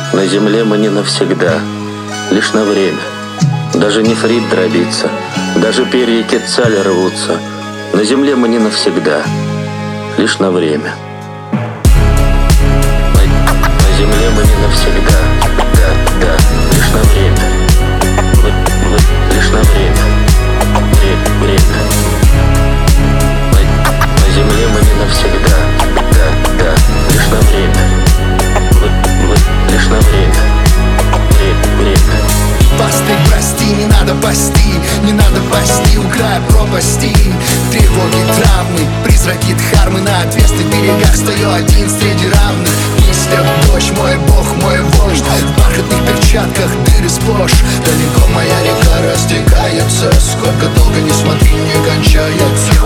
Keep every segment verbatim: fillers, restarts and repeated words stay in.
На земле мы не навсегда, лишь на время. Даже нефрит дробится, даже перья кетцаля рвутся. На земле мы не навсегда, лишь на время. На, на земле мы не навсегда, да, да, лишь на время. Вы, вы, лишь на время, Вре, время. На, на земле мы не навсегда, да, да, лишь на время. Вы, вы, лишь на время, Вре, время. Пастырь, прости, не надо пасти, не надо пасти у края пропасти. Тревоги, травмы, призраки дхармы. На отвесных берегах стою один среди равных. В мыслях дождь, мой бог, мой вождь. В бархатных перчатках дыры сплошь. Далеко моя река растекается. Сколько долго не смотри, не кончается.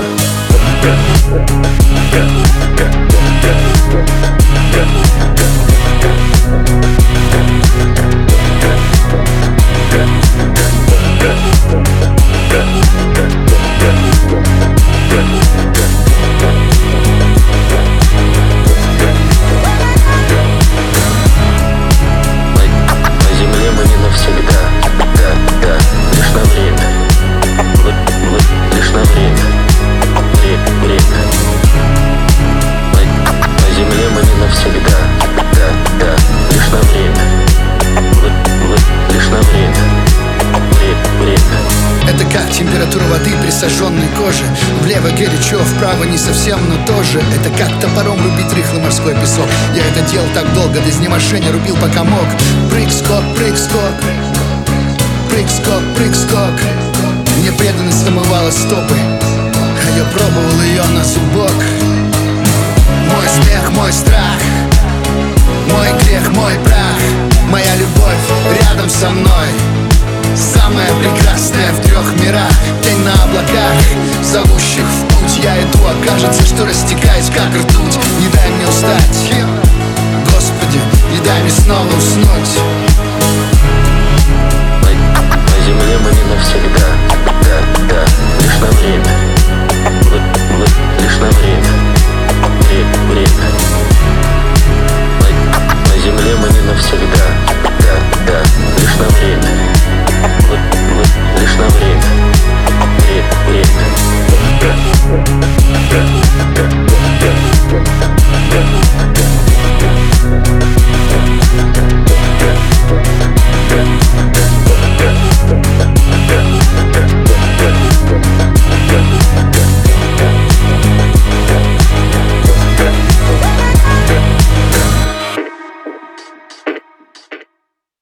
Это как температура воды при сожженной коже. Влево горячо, вправо не совсем, но тоже. Это как топором рубить рыхлый морской песок. Я это делал так долго, до изнеможения рубил пока мог. Прыг-скок, прыг-скок, прыг-скок, прыг-скок. Мне преданность омывала стопы, а я пробовал ее на зубок. Мой смех, мой страх, мой грех, мой прах. Моя любовь рядом со мной, самая прекрасная в трех мирах. Тень на облаках, зовущих в путь. Я иду, а кажется, что растекаюсь, как ртуть. Не дай мне устать, Господи, не дай мне снова уснуть.